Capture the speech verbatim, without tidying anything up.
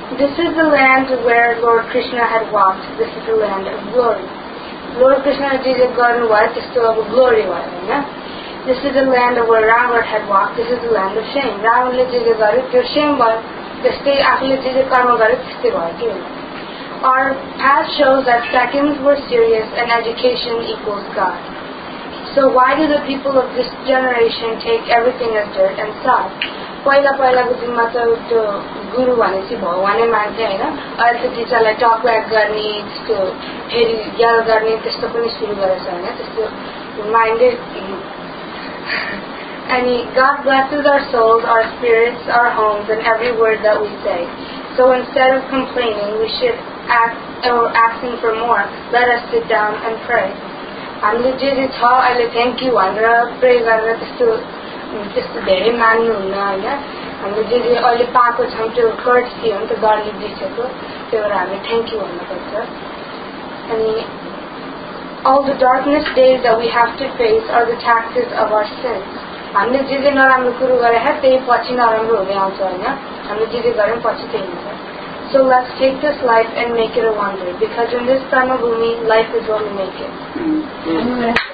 This is the land where Lord Krishna had walked. This is the land of glory. Lord Krishna had gone what? This is the glory one. This is the land where Ravana had walked. This is the land of shame. Ravana had gone to shame one. This day after the karma got it. Our past shows that seconds were serious and education equals God. So why do the people of this generation take everything as dirt and sod? पहिला पहिलाको दिनमा त त्यो गुरु भनेपछि भगवानै मान्थे हैन अहिले त टिचरलाई टक back गर्ने त्यस्तो फेरि याद गर्ने त्यस्तो पनि सुरु गरेछ हैन त्यस्तो माइन्डै अनि God blesses our souls, our spirits, our homes, and every word that we say. So instead of complaining, we should ask or asking for more. Let us sit down and pray. हामीले जे जे छ अहिले thank you भनेर pray गरेर त्यस्तो त्यस्तो धेरै मान्नु हुन्न हैन हामीले जे जे अहिले पाएको छौं त्यो कर्टसी हो नि त गडले दिएको त्यो भएर हामीले थ्याङ्क यू भन्नुपर्छ अनि all the darkness days that we have to face are the taxes of our sins. हामीले जे जे नराम्रो कुरो गरे हे त्यही पछि नराम्रो हुँदै आउँछ हैन हामीले जे जे गर्यौं पछि त्यही हुन्छ. So let's take this life and make it a wonder, because in this karma bhumi, life is what we make it.